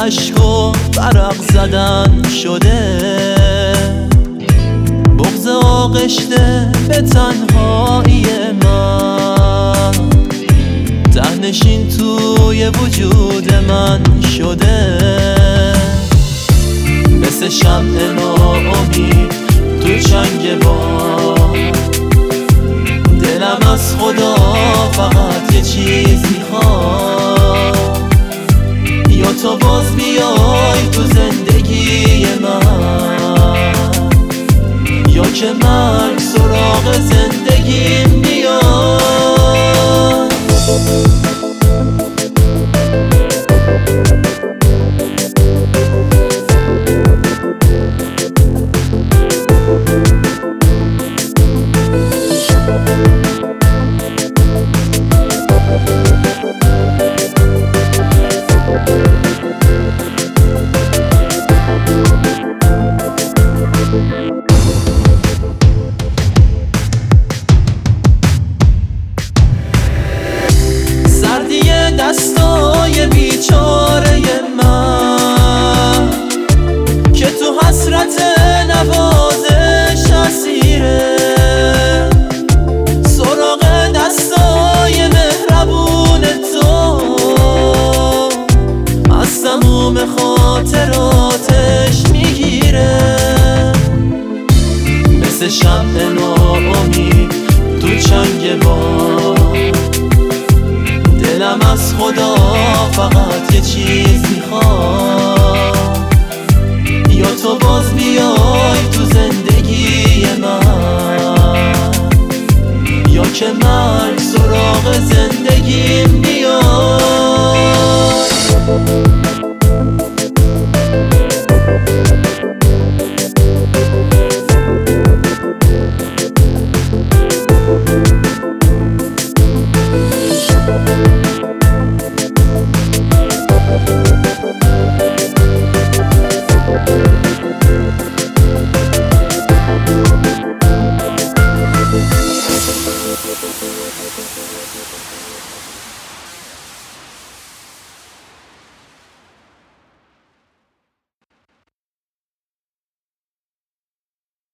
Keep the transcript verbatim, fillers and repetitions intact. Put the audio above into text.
عشق و برق زدن شده، بغض آغشته به تنهایی من، ته‌نشین توی وجود من شده. مثل شمع ناامید تو چنگ باد، دلم از خدا فقط یه چیز میخواد، یا تو باز بیای تو زندگی من، یا که مرگ سراغ زندگیم بیاد. دستای بیچاره من که تو حسرت نوازش اسیره، سراغ دستای مهربون تو از تموم خاطراتش میگیره. مثل شمع ناامید تو چنگ باد، دلم از خدا فقط یه چیز میخواد، یا تو باز بیای تو زندگی من، یا که مرگ سراغ زندگیم بیاد.